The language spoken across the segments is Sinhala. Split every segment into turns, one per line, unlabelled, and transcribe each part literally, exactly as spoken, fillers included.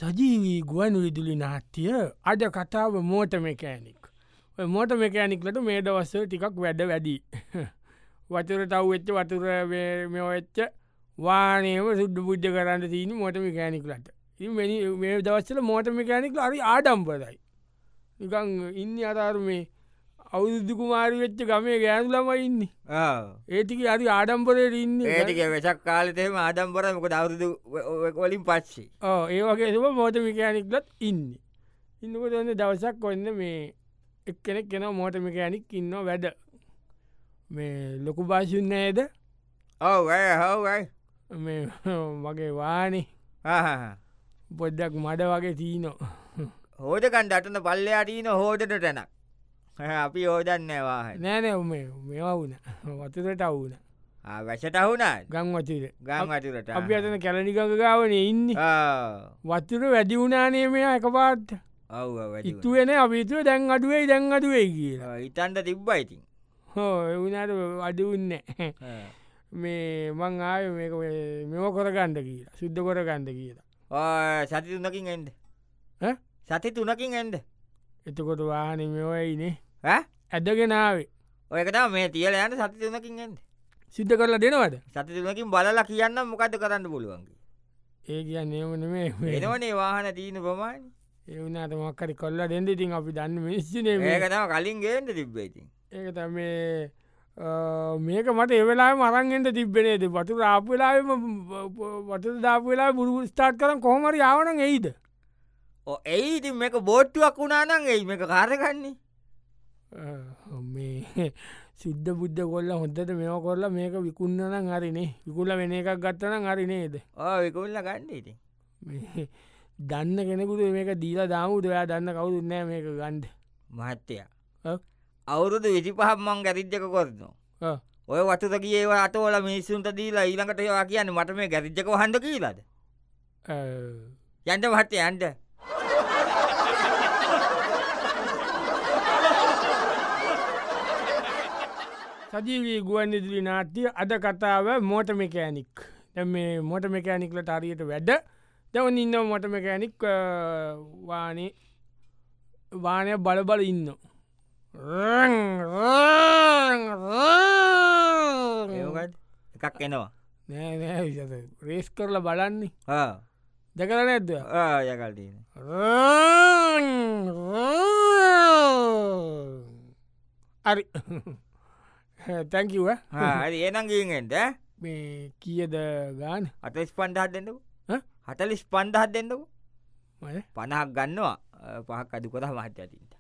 සජීවී ගුවන් විදුලි නාට්‍ය අද කතාව මෝට මෙකෑනික් මෝට මෙකෑනික්ලට මේ දවස්සල ටිකක් වැඩ වැඩි වතුර තව් වෙච්ච වතුර මෙච්ච වානයම සුද්ද පුද්ධ කරන්න තියන මෝට මෙකෑනික්ලට මේ දවස්සල මෝට මෙකෑනික්ල අරි ආඩම්පරයි නිකං ඉන්න අතාරු මේ අවුදු කුමාරි වෙච්ච ගමේ ගෑනු ළම ඉන්න ඒටික අරි ආඩම්පරයට ඉන්න
ඒටික වෙසක් කාලතෙම ආඩම්පරමක දවරුදු වලින් පච්චි
ඒ වගේ සුම මෝට මිකෑනික්ලත් ඉන්න ඉන්නකොට ඔන්න දවසක් ඔන්න මේ එක් කෙනෙක් කෙන මෝට මිකෑනික් ඉන්න වැඩ මේ ලොකු භාෂුන්නේද
ඔව හවයි
මේ මගේ වානේ පොඩ්ඩක් මඩ වගේ තිීනෝ
හෝදකන්ට අටන පල්ලයාටීන හෝදට තැනක් අපි හෝදන්නේවා
නෑනෑ මේ මේවා වුන වතුරට අවුන
වැශට අහුනා
ගං වතුර
ගං වතුරට
අපි අතන කැලනිගඟ ගාවන ඉන්න වතුර වැඩි වුණානේ මෙයා එක පාත්ත ඉතුවෙන අපිතුව දැන් අඩුවේ දැන් අඩුවේ කියලා
ඉතන්ට තිබ්බයිතින්
හෝ එවුණට අඩුවන්න මේ මං ආය මේක මෙම කොරගණ්ඩ කියලා සුද්ධ කොරගණ්ඩ කියලා
සති තුනකින් එන්ඩ සති තුනකින් එන්ඩ
එතකොට වාහන මෙවයිනේ ඇදගෙනාවේ
ඔයකතා මේ තියල යන්න සති තුනකින් එන්ද
සිද්ධ කරලා දෙනවද
සති තුනකින් බලලා කියන්න මොකද කරන්න පුළුවන්ගේ
ඒ කියන්න එමන මේ
එනවනේ වාහන තියන ප්‍රමාණ
ඒවනට මක්කරි කොල්ල දෙද ඉතින් අපි දන්න මිනිස්සනේ
ඒකතම කලින් ගේන්ට තිබ්බේති
ඒක තම මේක මට එවෙලා මරන්ගෙන්ට තිබෙනේද වතු රාපවෙලාම වතු දාපවෙලා බුරු ස්ථාත් කරන කොහමරි යාවන එයිද
ඒ ඉතින් මේක බෝට්ටුවක් වුණානන් ඒ මේක කාරගන්නේ
මේ සිද්ධ බුද්ධ කොල්ල හොඳට මෙෝ කොල්ල මේක විකුන්නනම් හරිනේ විකුල්ල වෙන එකක් ගත්තනම් හරි නේද
විකුල්ල ගන්නට
දන්න කෙනෙකුට මේක දීලා දාමුද ඔයා දන්න කවුදුන්නෑ මේක ගන්ඩ
මහත්තය අවුරුදු විසි පහක් මං ගැරිද්ජක කොරනවා ඔය වතුත කියේ අතෝල මිනිස්සුන්ට දීලා ඊළඟට ඒවා කියන්න මට මේ ගැරිද්ජක හන්ඩ කියීලාද යන්ට මහත්තය යන්ට
සජීවී ගුවන් ඉදිරි නාට්‍ය අද කතාව මෝට මෙකෑනික් මේ මොට මෙකෑනික්ලට අරියට වැඩ දැවන ඉන්න මොට මෙකෑනික් වානේ වානය බලබල ඉන්න
එකක් එනවා
නෑ රේස් කරල බලන්නේ දෙකර නැද්ද
යකල්ටන
අරි තැංකිව
ඒනගීෙන්ට
මේ කියද ගාන
අතස් පන්ඩහත් දෙන්නකු හතලිස් පන්දහත් දෙන්නකු පණහක් ගන්නවා පහක් අදු කොත මහත්්‍යතින්ට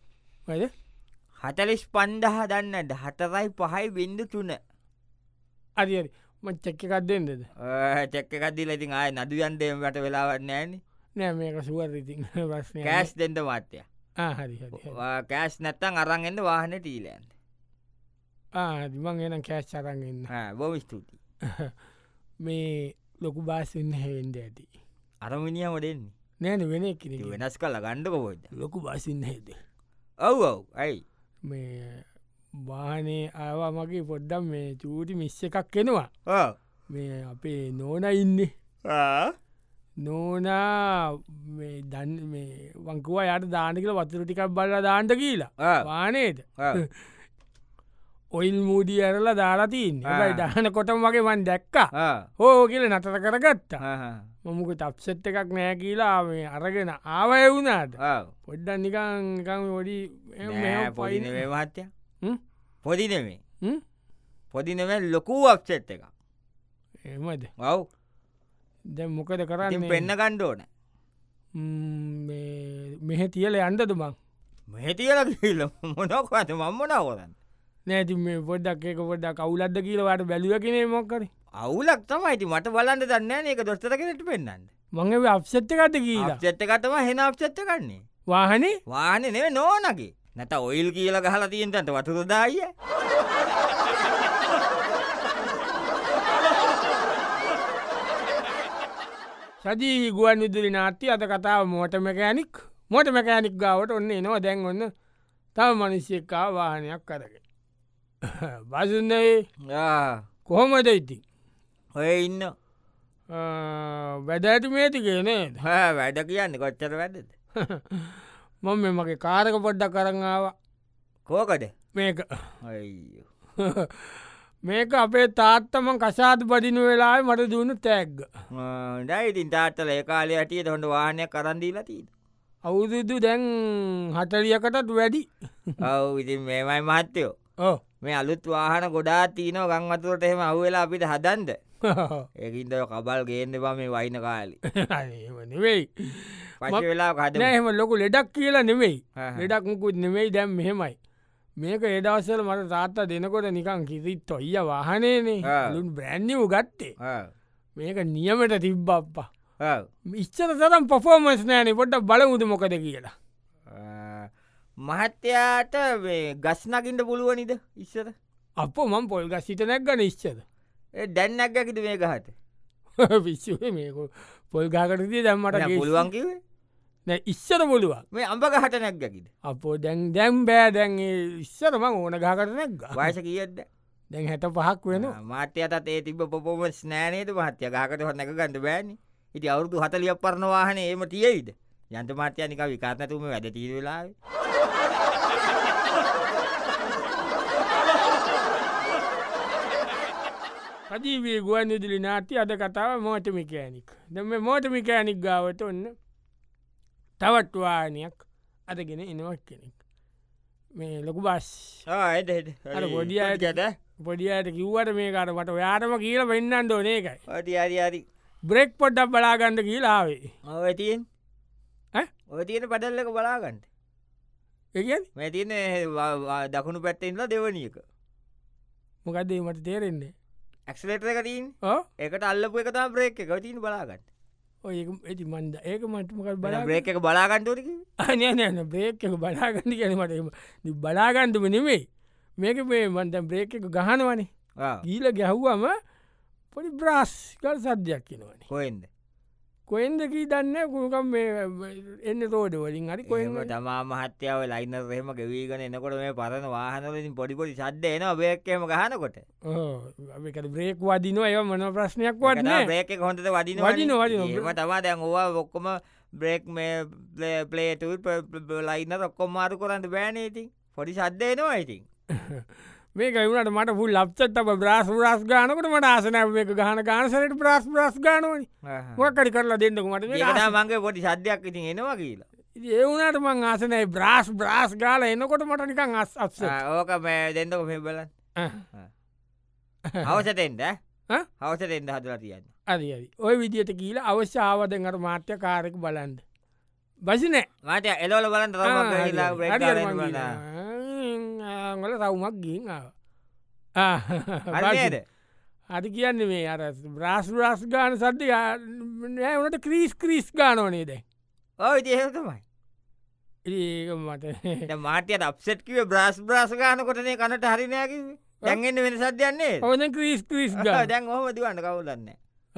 හතලිස් පන්දහ දන්නට හතරයි පහයි බින්දු තුන
අරි ම චක්කකක් දෙන්නද
චක්කකක්දී ඉතින් ආය නදුයන්දේම වට වෙලාවන්න ෑන
නෑ මේක සුවරඉතින්
කෑස් දෙෙන්ට මාත්‍යය
හරි
කෑස් නැත්තන් අරන්ගෙන්ට වාහන ටීලයන්ට
මං එනම් කෑස් අරන්ගන්න
බොම ස්තුති
මේ ලොකු බාසන්න හැවෙන්ද ඇති
අරමිනිියම දෙන්නේ
නෑන වෙන
වෙනස් කල ගණ්ඩකොබොද
ලොකු බාසින්න හෙද
ඔව් ඔව් ඇයි
මේ වානේ ආවා මගේ පොඩ්ඩම් මේ චූටි මිස්ස එකක් කෙනවා මේ අපේ නෝන ඉන්න නෝනා දන් මේ වංකුව යට දානකල වතුර ටිකක් බල්ල දාන්ට කියලා වානේද ඔයිල් මූඩිය ඇරලා දාලාතින් යි දාන කොටම වගේ වන් දැක්ක හෝ කියල නතර කරගත්තා මොමුක තප්සෙට් එකක් නෑ කියලා මේ අරගෙන ආවය වුණාට පොඩ්ඩන් නිකං නිකං ොඩි
පොඩිනේ මහත්‍ය පොඩි නෙමේ පොඩි නෙමේ ලොකූ අප්සෙට් එක
එමද
ඔව්
දැ මොකද කරන්න
පෙන්න්න ගණ්ඩෝන
මෙහ තියල අන්ඩද බං
මෙහ තියල කියල මොනොකත මම්මනා කොරන්න
නෑති මේ පොඩ්ඩක් එක පොඩ්ඩක් කවුලද කියලවට බැලුව කෙනේ මොක්කර
අවුලක් තමයිති මට බලන්න දන්න ඒක දොස්තර කෙනෙට පෙන්න්න
මගේ අප්සෙට්ට කත කියලා
චෙත්තකතම හෙන අප්සෙට්ට කන්නේ
වාහනේ
වාහන නේ නෝනගේ නැත ඔයිල් කියල ගහලා තියෙන්ටට වතුරදාය
සජී ගුවන් විදුලි නාට්‍ය අද කතාව මෝට මැකෑනික් මෝට මැකෑනික් ගාවට ඔන්න එනවා දැන් ඔන්න තම මනිස්්‍යකා වාහනයක් කරගෙන බසුන්නේ කොහොමද ඉති
ඔය ඉන්න
වැඩ ඇති මේති කියනේ
වැඩ කියන්න කොච්චර වැඩද
මොම මේ මගේ කාරක පොඩ්ඩක් කරංආව
කෝකඩ
මේක මේක අපේ තාත්තම කසාද බදිනු වෙලා මට දුණු තැග්ග
ඩයිඉතින් තාත්තල ඒකාලය ඇටියට හොඳ වානය කරන්දීලා තිීද
අවුදුදු දැන් හටලියකටත් වැඩි
ඔව ඉතින් මේමයි මහත්තයෝ
ඕ
මේ අලුත් වාහන ගොඩා තියනව ගංවතුරට එහෙම අවවෙලා අපිට හදන්ද ඒකින්ද කබල් ගේන්න බා මේ වයින කාලි
නෙවෙයි
පච වෙලා කද
එහෙම ලොකු ලෙඩක් කියලා නෙවෙයි ලෙඩක් මුකුත් නෙවෙයි දැම් මෙහෙමයි මේක එදවස්සල මට තාත්තා දෙනකොට නිකං කිසිත් ඔය වාහනේනේ ලුන් බ්‍රැන්්නිව ගත්තේ මේක නියමට තිබ්බප්පා ඉච්චර තරම් පොෆෝමස් නෑනේ පොඩ්ඩ බලමුද මොකද කියලා
මහත්තයාට ගස්නකින්ට පුළුවනිද ඉස්සර
අප මම් පොල් ගස් සිට නැක්ගන ඉශ්චද
දැන්නක්ගකිට මේ ගහට
විශ්ුවේ මේක පොල්ගාකටතිය දැම්මට
පුළුවන්කිවේ
නෑ ඉස්සර පුළුවන්
මේ අම්ඹ ගහට නැක්ගකිට
අපෝ දැන් දැම් බෑ දැන් ඉස්සරම ඕන ගාකට නැක්ග
වයස කියද්ද
දැන් හැට පහක් වෙන
මාත්‍යයට ඒ තිබ පොපොමස් නෑනේද මහත්‍ය ගහකට හො නැක ගන්නඩ බෑනි ඉති අවුදු හතලියක් පරණවාහන ඒම තියයිද යන්ත මාත්‍යය නික විකාරනතුම වැඩ තීරවෙලා
පජීවී ගුවන් විදුලි නාති අද කතාව මෝටමිකෑනික් දෙම මෝටමිකෑනික් ගාවට ඔන්න තවත් වානයක් අදගෙන එනවක් කෙනෙක් මේ ලොකු බස් පොඩියට පොඩියට කිව්වට මේකට මට ඔයාටම කියල වෙන්නන්න ඕන එකයි
ට අරි
බ්‍රෙක් පොඩ්ඩක් බලාගන්න කියලාවේ
ඔය තියෙන් ඔය තියෙන පඩල්ලක බලාගන්නට
ඒ
මේ තියන දකුණු පැත්තෙන්ලා දෙවනියක
මොකක්දේ මට තේරෙන්නේ
ඇක්ලේට එකටීන් ඒකට අල්ලපු එක තා බ්‍රේක් එක තිීන බලාගන්න
ඔය ඇති මන්ද ඒක මටමකල් බලා
බ්‍රේක් එක බලාගන්නටක
අනයන බ්‍රේක් එක බලාගන්න ගැනීමට බලාගන්නම නෙමේ මේක මේ මන්ත බ්‍රේක් එක ගහනවනේ ගීල ගැහ්වම පොඩි බ්‍රාස් කල් සද්‍යයක් කිනවන
කොයින්ද
කොයින්දකී දන්න කුණකම් එන්න තෝඩ වලින් හරි කොයිම
තමා මහත්‍යාව ලයින්න රහෙම ගෙවීගන එනකොට මේ පරන වාහනලින් පොඩිපොඩි සද්ද එන බේක්කම ගහනකොට
ඒකට බ්‍රේක් වදින ඒ මන ප්‍රශ්නයක් වන්න
බ්‍රේක හොඳට වදින වදින වදින තමා දැන් ඕවා ඔක්කොම බ්‍රේක් මේ පලේට ලයින්න ඔක්කොම් මාරු කරන්න බෑනේඉතින් පොඩි සද්ද එනවා ඉතින්
මේක වුණට මට පුල් ලප්සට බ්‍රස් රස් ගානකට මට ආසනෑ මේක ගහන ගානසරට ප්‍රස් ප්‍රස් ගානවන වකරි කරලා දෙන්නක මට
මගේ පොඩි සද්‍යයක් ඉතින් එනවා කියලා
ඒවුණට මං ආසනයි බ්‍රස් බ්‍රස් ගාල එනකොට මට නිකං අස් අස
ඕක මේ දෙන්නක මෙ බල අවසතෙන්ද හවසතෙන්ද හදලා තියන්න
අදි ඔය විදියට කියීල අවශ්‍ය ආවදඟට මාත්‍ය කාරක බලන්ද බසිනෑ
මට එලෝල බලන්න
ගල රවුමක් ගින් ආද අඩි කියන්න මේ අර බ්‍රාස් රස් ගාන සද්‍ය වනට ක්‍රීස් ක්‍රීස් ගානෝනේ දැ
ඔය ඒතමයි
ඒ මට
මාටයට අප්සෙට්කිව බ්‍රස් බ්‍රාස් ගාන කොටනේ කනට හරිනයක දැන්ගන්න වෙන සද්‍යයන්නේ
ඔද ක්‍රීස් ක්‍රීස් ගා
දැන් හොම දිවන්න කවුලන්න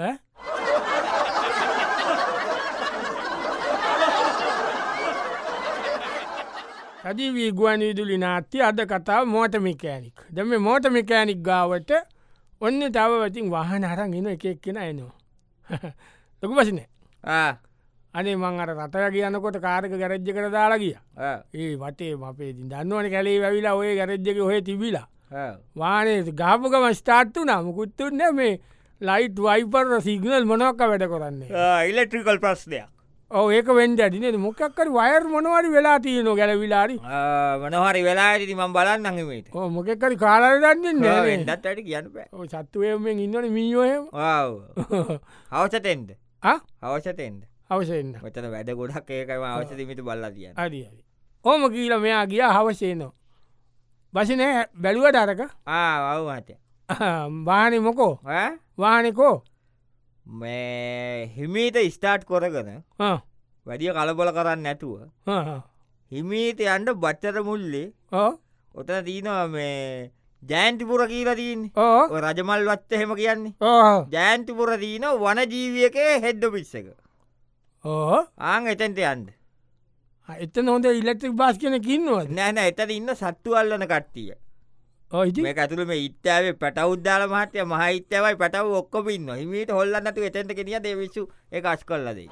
සජීවී ගුවන් විදුලි නාත්‍ය අද කතාව මෝටමිකෑනික් දෙම මෝටමිකෑනික් ගාවට ඔන්න තවවතින් වාහන අරන් එන එක එක්කෙන එනවා ලොකු පසිනෑ අනේ මං අර රටර කියනකොට කාරක ගැරජ්ජ කර දාලා ගිය ඒ වටේ අපේ දන්නවන කැලේ වැවිලා ඔය ගැරජ්ජක ඔය තිබිලා වානේ ගාපුගම ස්ටාර්ට්තු නම් කුත්තුන්න මේ ලයිට් වයිපර් සිගනල් මොනොක්ක වැඩ කරන්නේ
ඉලෙක්ට්‍රිකල් ප්‍රශ්නයක්
ඕ ඒක වෙන්ඩ ඇතින මොකක්කර වයර් මොනවරි වෙලා තියන ගැලවිලාරි
මනහරි වෙලා ඇති ම බලන්න අඟමට
මොකෙක්කරි කාලාර දන්න
දත් ඇට කියන්න
සත්තුවයෙන් ඉන්නන මීෝය
අවසතෙන්ද අවසතෙන්ද
අවසෙන්න්න
මතන වැඩ ගොඩක් ඒකම අවසතමිට බල්ලා තිය
අඩ ඕම කියල මෙයා ගිය හවසේනවා බසිනෑ බැලුවට අරක
ආවමත
වානි මොකෝ වානකෝ
මේ හිමීට ස්ටාර්ට් කොරගන වැඩිය කලබල කරන්න නැතුව හිමීට අන්ඩ බච්චර මුල්ලේ ඔතන තියනවා මේ ජෑන්තිපුර කියීල තියන් රජමල් වත්ත හෙම කියන්නේ ජෑන්තිපුර තියන වන ජීවියක හෙද්ඩ පිස්ස එක ආං එතැන්ට යන්ඩ
එත නොද ඉලෙක්ට්‍රික් බාස් කියන කින්නවා
නෑන එතන ඉන්න සත්තු අල්ලන කට්ටිය මේ ඇතුළ මේ ඉත්තාවේ පැටවුද්දාල මහත්‍ය මහ ඉත්‍යවයි පැටව ඔක්කොපින්න හිමීට හොල්ලන්නතු එතැට කෙනිය දෙවිස්සු එක අස් කොල්ලදේ.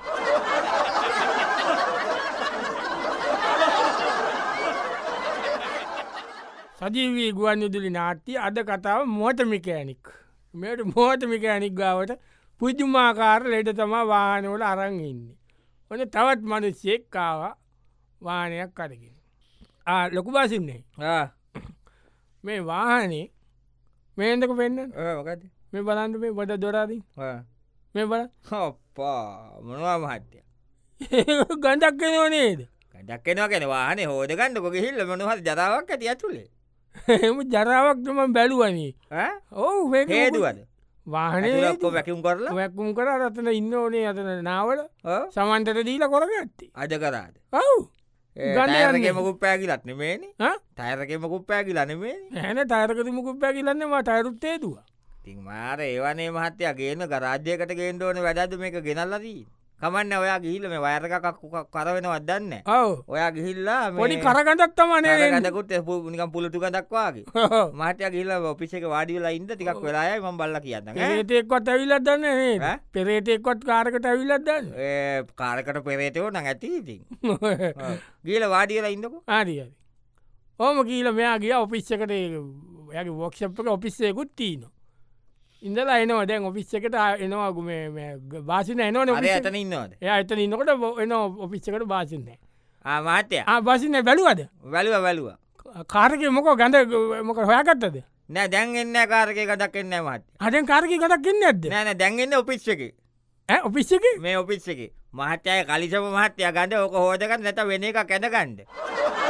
සජීවී ගුවන් යුදුලි නාට්‍ය අද කතාව මෝටමිකෑනික් මේට මෝටමිකෑනික් ගාවට පුජුමාකාර ලෙඩ තමා වානවල අරංඉන්නේ. ඔන තවත් මනුස්සෙක් කාව වානයක් කරගෙන. ලොකු බාසින්නේ මේ වාහනේ මේන්දක පෙන්න්න මේ බලන්ට මේ බොඩ දොරාදී මේ බල
හොප්පා මොනවා මහත්‍ය
ගඩක් නෝනේද
දක්කෙනවා කෙන වාහනේ හෝද ගන්නකො හිල්ල මොනහත් ජරාවක් ඇති ඇතුලේ
එම ජරාවක්ටම බැලුවනී ඔවු හේදුවද වාහනයක්කො වැැකුම් කරලා වැැකුම් කර රතන ඉන්න ඕනේ අතන නාවල සමන්තට දීල කොරගත්ති
අද කරාද
ඔවු
ගන්නයකෙමකුත් පෑගිලත්න මේන තයරකෙමකුත් පෑගිලන මේ
හැන තයරකති මුකුත් පැකිලන්න ම තයරුත්තේතුව
තින් මාර ඒවනේ මහත්‍යය ගේන ගරාජ්‍යයකට ගේන්ඩෝන වැඩද මේක ගෙනල්ලදී කමන්න ඔයා ගිහිල්ල මේ වයරකක් කරවෙනවත් දන්න
ඔව
ඔයා ගිහිල්ලා
පොඩි කරගටත්තමනේ
ගදකුත් නිකම් පුලටු දක්වාගේ මහටය ගිල්ල ඔපිස එක වාඩියලා ඉද ටිකක් වෙලායි ම බල්ල කියන්න
ඒතෙක්වත් ඇවිලත් දන්න පෙරේතෙක්වත් කාරකට ඇවිලත් දන්න
කාරකට පෙරේතයෝ නං ඇති ඉතින් ගීල වාඩියලා ඉන්නකු
ආරිය ඕම කියීල මෙයා ගිය ඔපිස්සකට යගේ වොක්ෂප්ක ඔපිස්සයකුත් තිීන ඉඳලා එනවා දැන් ඔෆිස් එකට එනවාගුම බාසින එනවන
ඇතන ඉන්නවද
එය එතන ඉන්නකොට එන ඔෆිස්සකට බාසින්නේ
මාත්‍ය
බාසින්න බැලුවද
වැලුව වැලුව
කාරක මොක ගඳ මොක හොයාකත්තද
නෑ දැන් එන්න කාරක ගදක් එන්න මත්
අදන් කාරක ගදක් එන්න ඇද
නෑන දැන්ගන්න ඔපිස් එක
ඔපිස් එක
මේ ඔපිස් එක මහත්‍යය කලිසම මහත්‍යය ගඳ ඕක හෝදකන්න නැත වෙන එක කැදගන්ඩ